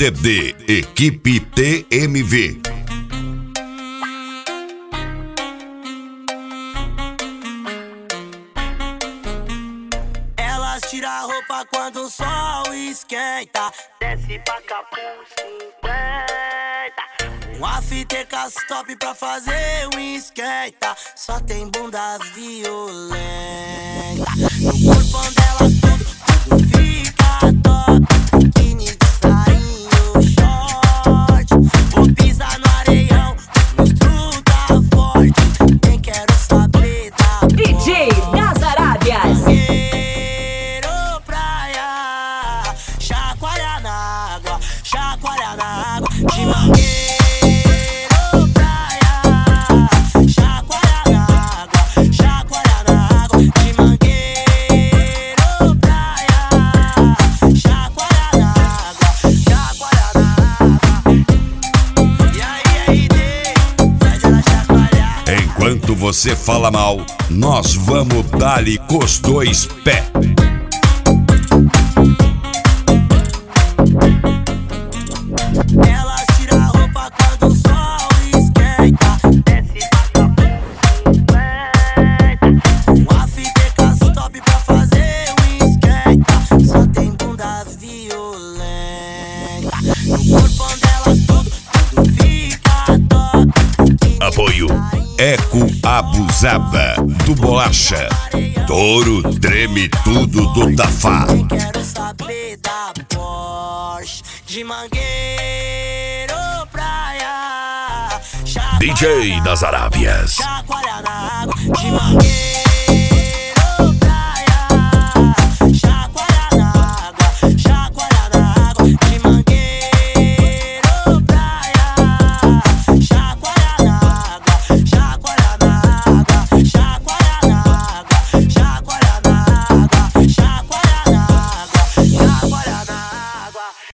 CD Equipe TMV. Elas tiram a roupa quando o sol esquenta, desce pra capuz 50. Uma fita top pra fazer um esquenta, só tem bunda violenta. No corpo delas tudo fica top, biquíni de sainho, short. Vou pisar no areião, monstro tá forte, nem quero saber da DJ das Arábias. Mangueiro, praia, chacoalha na água, de mangueiro, praia, chacoalha na água, de mangueiro, praia, chacoalha na água, E aí, faz ela chacoalhar. Enquanto você fala mal, nós vamos dar-lhe com os dois pés. Elas tiram a roupa quando o sol esquenta, desce pra capuz 50. Uma fita top pra fazer um esquenta, só tem bunda violenta. No corpo delas tudo fica top. Apoio Eco Abusada do Bolacha. Touro treme tudo do Tafá. Nem quero saber da Porsche, de mangueiro, praia, DJ das Arábias. chacoalha na água, de mangueiro.